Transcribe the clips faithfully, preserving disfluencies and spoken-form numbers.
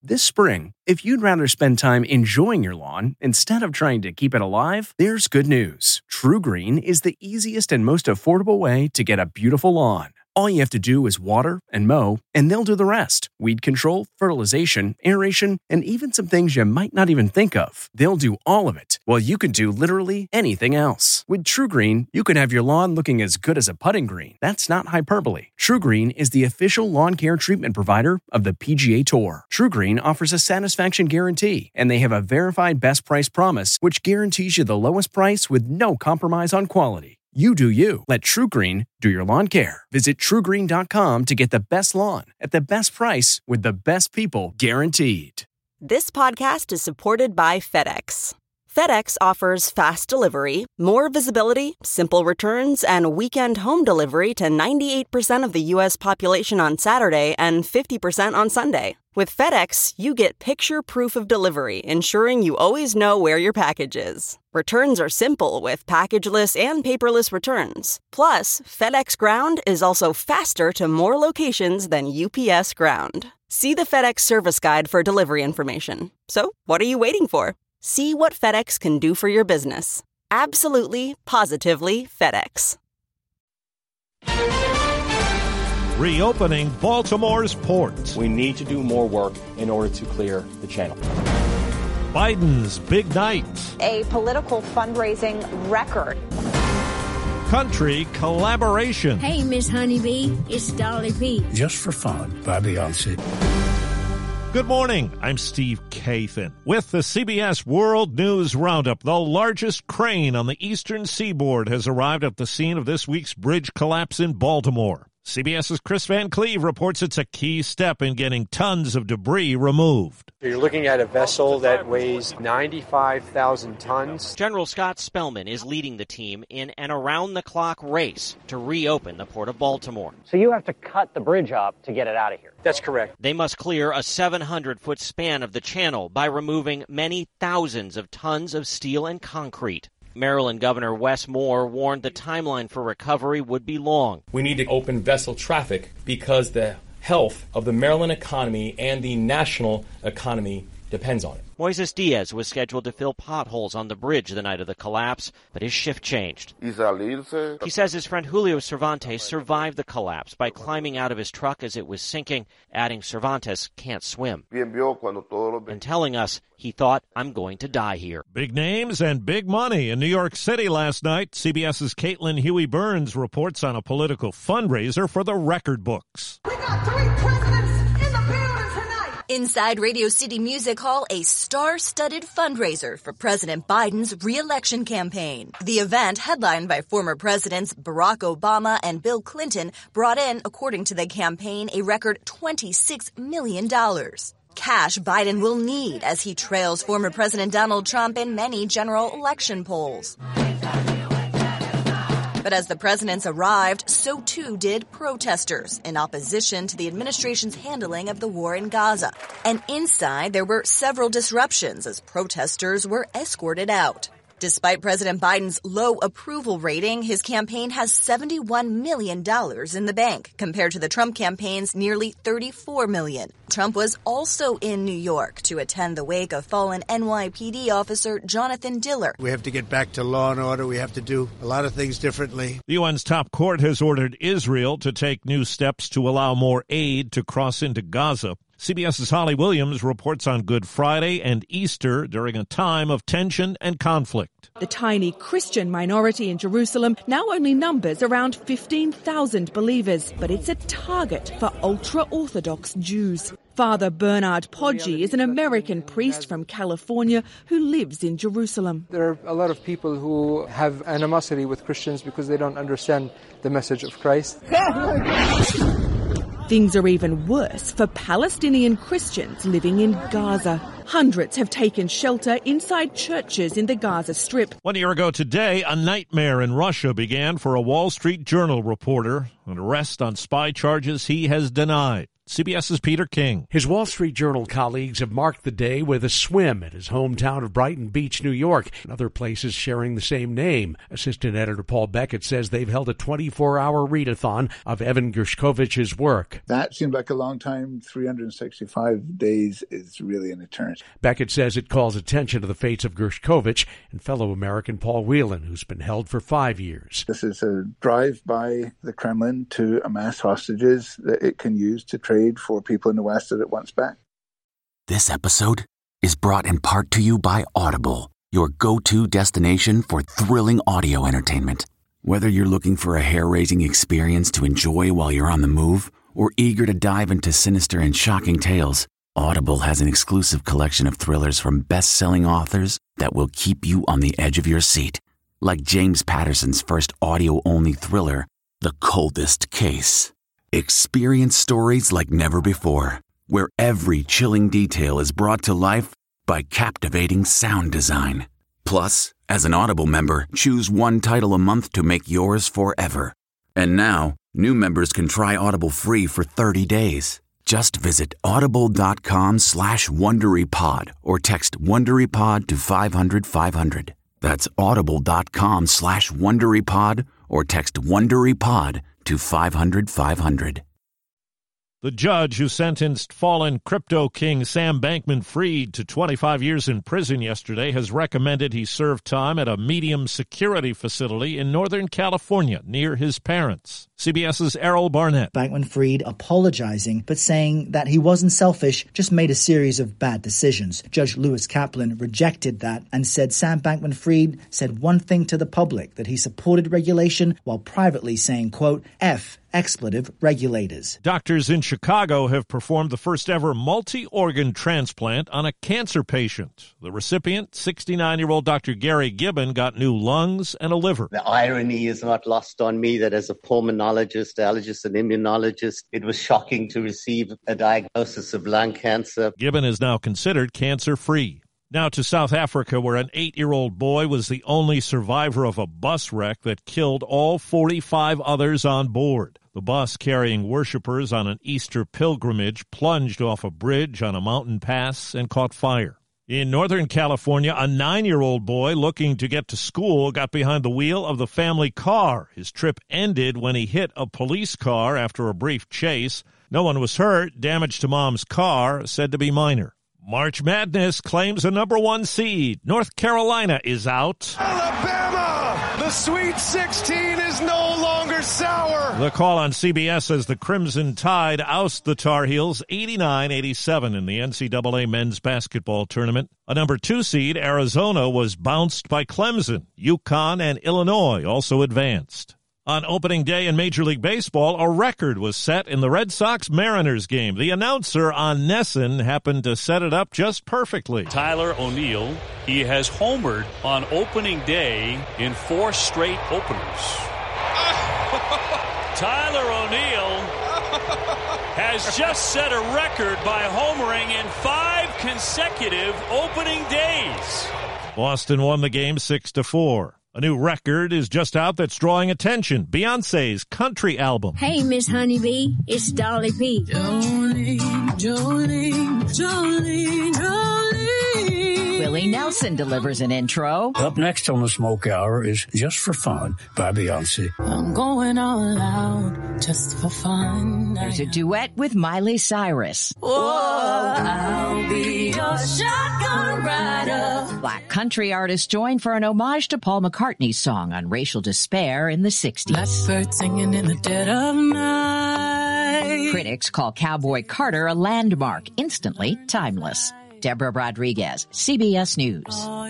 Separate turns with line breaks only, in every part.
This spring, if you'd rather spend time enjoying your lawn instead of trying to keep it alive, there's good news. TruGreen is the easiest and most affordable way to get a beautiful lawn. All you have to do is water and mow, and they'll do the rest. Weed control, fertilization, aeration, and even some things you might not even think of. They'll do all of it, while you can do literally anything else. With TruGreen, you can have your lawn looking as good as a putting green. That's not hyperbole. TruGreen is the official lawn care treatment provider of the P G A Tour. TruGreen offers a satisfaction guarantee, and they have a verified best price promise, which guarantees you the lowest price with no compromise on quality. You do you. Let TruGreen do your lawn care. Visit True Green dot com to get the best lawn at the best price with the best people guaranteed.
This podcast is supported by FedEx. FedEx offers fast delivery, more visibility, simple returns, and weekend home delivery to ninety-eight percent of the U S population on Saturday and fifty percent on Sunday. With FedEx, you get picture proof of delivery, ensuring you always know where your package is. Returns are simple with packageless and paperless returns. Plus, FedEx Ground is also faster to more locations than U P S Ground. See the FedEx service guide for delivery information. So, what are you waiting for? See what FedEx can do for your business. Absolutely, positively FedEx.
Reopening Baltimore's ports.
We need to do more work in order to clear the channel.
Biden's big night.
A political fundraising record.
Country collaboration.
Hey, Miss Honeybee, it's Dolly P.
Just for Fun by Beyonce.
Good morning. I'm Steve Kathan with the C B S World News Roundup. The largest crane on the eastern seaboard has arrived at the scene of this week's bridge collapse in Baltimore. CBS's Chris Van Cleve reports it's a key step in getting tons of debris removed.
You're looking at a vessel that weighs ninety-five thousand tons.
General Scott Spellman is leading the team in an around-the-clock race to reopen the Port of Baltimore.
So you have to cut the bridge up to get it out of here?
That's correct.
They must clear a seven hundred foot span of the channel by removing many thousands of tons of steel and concrete. Maryland Governor Wes Moore warned the timeline for recovery would be long.
We need to open vessel traffic because the health of the Maryland economy and the national economy depends on it.
Moises Diaz was scheduled to fill potholes on the bridge the night of the collapse, but his shift changed. He says his friend Julio Cervantes survived the collapse by climbing out of his truck as it was sinking, adding Cervantes can't swim, and telling us he thought, I'm going to die here.
Big names and big money in New York City last night. CBS's Caitlin Huey Burns reports on a political fundraiser for the record books.
We got three presidents in the building tonight.
Inside Radio City Music Hall, a star-studded fundraiser for President Biden's re-election campaign. The event, headlined by former presidents Barack Obama and Bill Clinton, brought in, according to the campaign, a record twenty-six million dollars. Cash Biden will need as he trails former President Donald Trump in many general election polls. But as the presidents arrived, so too did protesters in opposition to the administration's handling of the war in Gaza. And inside, there were several disruptions as protesters were escorted out. Despite President Biden's low approval rating, his campaign has seventy-one million dollars in the bank, compared to the Trump campaign's nearly thirty-four million dollars. Trump was also in New York to attend the wake of fallen N Y P D officer Jonathan Diller.
We have to get back to law and order. We have to do a lot of things differently.
The U N's top court has ordered Israel to take new steps to allow more aid to cross into Gaza. CBS's Holly Williams reports on Good Friday and Easter during a time of tension and conflict.
The tiny Christian minority in Jerusalem now only numbers around fifteen thousand believers, but it's a target for ultra-Orthodox Jews. Father Bernard Poggi is an American priest from California who lives in Jerusalem.
There are a lot of people who have animosity with Christians because they don't understand the message of Christ.
Things are even worse for Palestinian Christians living in Gaza. Hundreds have taken shelter inside churches in the Gaza Strip.
One year ago today, a nightmare in Russia began for a Wall Street Journal reporter. An arrest on spy charges he has denied. CBS's Peter King.
His Wall Street Journal colleagues have marked the day with a swim at his hometown of Brighton Beach, New York, and other places sharing the same name. Assistant editor Paul Beckett says they've held a twenty-four hour readathon of Evan Gershkovich's work.
That seemed like a long time. three hundred sixty-five days is really an eternity.
Beckett says it calls attention to the fates of Gershkovich and fellow American Paul Whelan, who's been held for five years.
This is a drive by the Kremlin to amass hostages that it can use to trade for people in the West that it wants back.
This episode is brought in part to you by Audible, your go-to destination for thrilling audio entertainment. Whether you're looking for a hair-raising experience to enjoy while you're on the move or eager to dive into sinister and shocking tales, Audible has an exclusive collection of thrillers from best-selling authors that will keep you on the edge of your seat. Like James Patterson's first audio-only thriller, The Coldest Case. Experience stories like never before, where every chilling detail is brought to life by captivating sound design. Plus, as an Audible member, choose one title a month to make yours forever. And now, new members can try Audible free for thirty days. Just visit audible.com slash WonderyPod or text WonderyPod to five hundred five hundred. That's audible.com slash WonderyPod or text WonderyPod to five hundred five hundred.
The judge who sentenced fallen crypto king Sam Bankman-Fried to twenty-five years in prison yesterday has recommended he serve time at a medium security facility in Northern California near his parents. CBS's Errol Barnett.
Bankman-Fried apologizing, but saying that he wasn't selfish, just made a series of bad decisions. Judge Lewis Kaplan rejected that and said Sam Bankman-Fried said one thing to the public, that he supported regulation while privately saying, quote, F expletive regulators.
Doctors in Chicago have performed the first ever multi-organ transplant on a cancer patient. The recipient, sixty-nine-year-old Doctor Gary Gibbon, got new lungs and a liver.
The irony is not lost on me that as a pulmonologist, allergist, and immunologist, it was shocking to receive a diagnosis of lung cancer.
Gibbon is now considered cancer-free. Now to South Africa, where an eight-year-old boy was the only survivor of a bus wreck that killed all forty-five others on board. The bus carrying worshippers on an Easter pilgrimage plunged off a bridge on a mountain pass and caught fire. In Northern California, a nine-year-old boy looking to get to school got behind the wheel of the family car. His trip ended when he hit a police car after a brief chase. No one was hurt. Damage to mom's car said to be minor. March Madness claims a number one seed. North Carolina is out.
Alabama! The Sweet sixteen is no longer sour.
The call on C B S as the Crimson Tide oust the Tar Heels eighty-nine eighty-seven in the N C double A men's basketball tournament. A number two seed, Arizona, was bounced by Clemson. UConn and Illinois also advanced. On opening day in Major League Baseball, a record was set in the Red Sox-Mariners game. The announcer on Nesson happened to set it up just perfectly.
Tyler O'Neill, he has homered on opening day in four straight openers. Tyler O'Neill has just set a record by homering in five consecutive opening days.
Boston won the game six to four. A new record is just out that's drawing attention. Beyonce's country album.
Hey, Miss Honeybee, it's Dolly P.
Jolene, Jolene, Jolene, Jolene.
Willie Nelson delivers an intro.
Up next on the Smoke Hour is Just for Fun by Beyonce.
I'm going all out just for fun.
There's a duet with Miley Cyrus.
Whoa, I'll be your shotgun rider.
Black country artists join for an homage to Paul McCartney's song on racial despair in the sixties.
Blackbird singing in the dead of night.
Critics call Cowboy Carter a landmark, instantly timeless. Deborah Rodriguez, C B S News.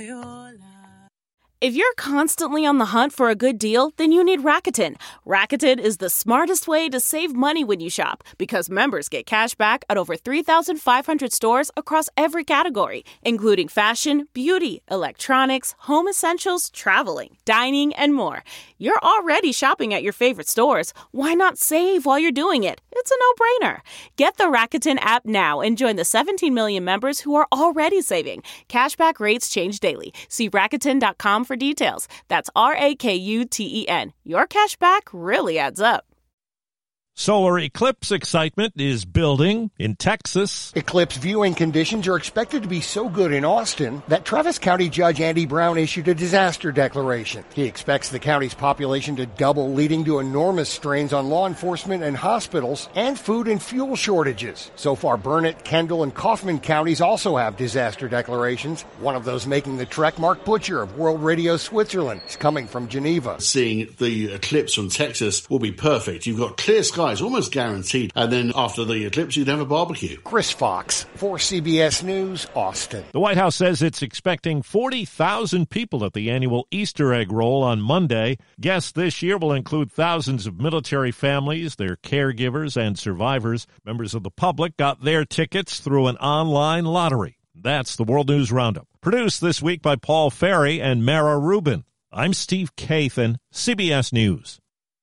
If you're constantly on the hunt for a good deal, then you need Rakuten. Rakuten is the smartest way to save money when you shop because members get cash back at over three thousand five hundred stores across every category, including fashion, beauty, electronics, home essentials, traveling, dining, and more. You're already shopping at your favorite stores. Why not save while you're doing it? It's a no-brainer. Get the Rakuten app now and join the seventeen million members who are already saving. Cashback rates change daily. See Rakuten dot com for details. That's R A K U T E N. Your cash back really adds up.
Solar eclipse excitement is building in Texas.
Eclipse viewing conditions are expected to be so good in Austin that Travis County Judge Andy Brown issued a disaster declaration. He expects the county's population to double, leading to enormous strains on law enforcement and hospitals and food and fuel shortages. So far, Burnett, Kendall, and Kaufman counties also have disaster declarations. One of those making the trek, Mark Butcher of World Radio Switzerland, is coming from Geneva.
Seeing the eclipse from Texas will be perfect. You've got clear skies, almost guaranteed. And then after the eclipse, you'd have a barbecue.
Chris Fox for C B S News, Austin.
The White House says it's expecting forty thousand people at the annual Easter egg roll on Monday. Guests this year will include thousands of military families, their caregivers, and survivors. Members of the public got their tickets through an online lottery. That's the World News Roundup. Produced this week by Paul Ferry and Mara Rubin. I'm Steve Kathan, C B S News.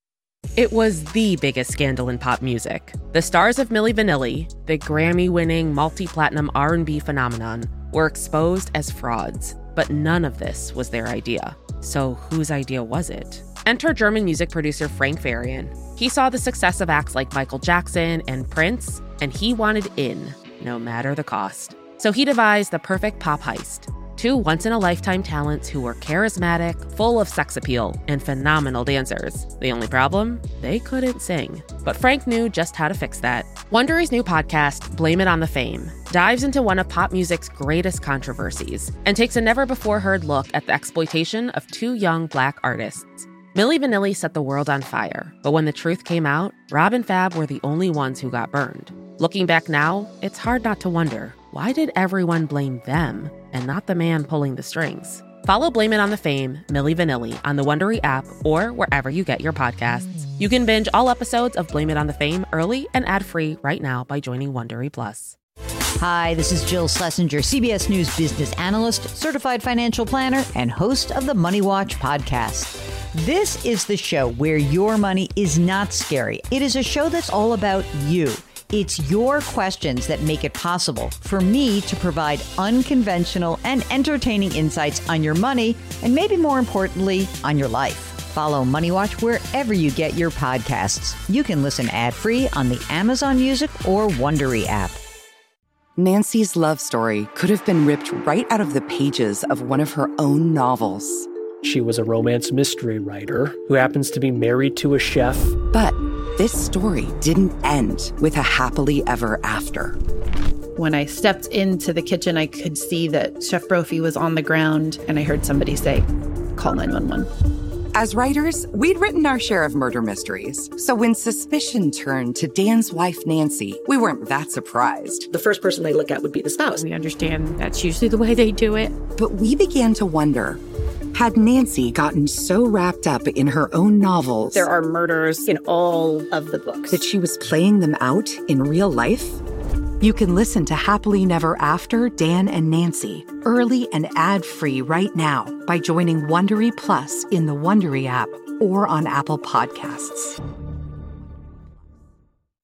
It was the biggest scandal in pop music. The stars of Milli Vanilli, the Grammy-winning multi-platinum R and B phenomenon, were exposed as frauds. But none of this was their idea. So whose idea was it? Enter German music producer Frank Farian. He saw the success of acts like Michael Jackson and Prince, and he wanted in, no matter the cost. So he devised the perfect pop heist. Two once-in-a-lifetime talents who were charismatic, full of sex appeal, and phenomenal dancers. The only problem? They couldn't sing. But Frank knew just how to fix that. Wondery's new podcast, Blame It on the Fame, dives into one of pop music's greatest controversies and takes a never-before-heard look at the exploitation of two young Black artists. Milli Vanilli set the world on fire, but when the truth came out, Rob and Fab were the only ones who got burned. Looking back now, it's hard not to wonder, why did everyone blame them and not the man pulling the strings? Follow Blame It on the Fame, Milli Vanilli, on the Wondery app or wherever you get your podcasts. You can binge all episodes of Blame It on the Fame early and ad-free right now by joining Wondery Plus.
Hi, this is Jill Schlesinger, C B S News business analyst, certified financial planner, and host of the Money Watch podcast. This is the show where your money is not scary. It is a show that's all about you. It's your questions that make it possible for me to provide unconventional and entertaining insights on your money, and maybe more importantly, on your life. Follow Money Watch wherever you get your podcasts. You can listen ad-free on the Amazon Music or Wondery app.
Nancy's love story could have been ripped right out of the pages of one of her own novels.
She was a romance mystery writer who happens to be married to a chef.
But this story didn't end with a happily ever after.
When I stepped into the kitchen, I could see that Chef Brophy was on the ground, and I heard somebody say, "Call nine one one."
As writers, we'd written our share of murder mysteries. So when suspicion turned to Dan's wife, Nancy, we weren't that surprised.
The first person they look at would be the spouse. We understand that's usually the way they do it.
But we began to wonder, had Nancy gotten so wrapped up in her own novels?
There are murders in all of the books.
That she was playing them out in real life? You can listen to Happily Never After, Dan and Nancy, early and ad-free right now by joining Wondery Plus in the Wondery app or on Apple Podcasts.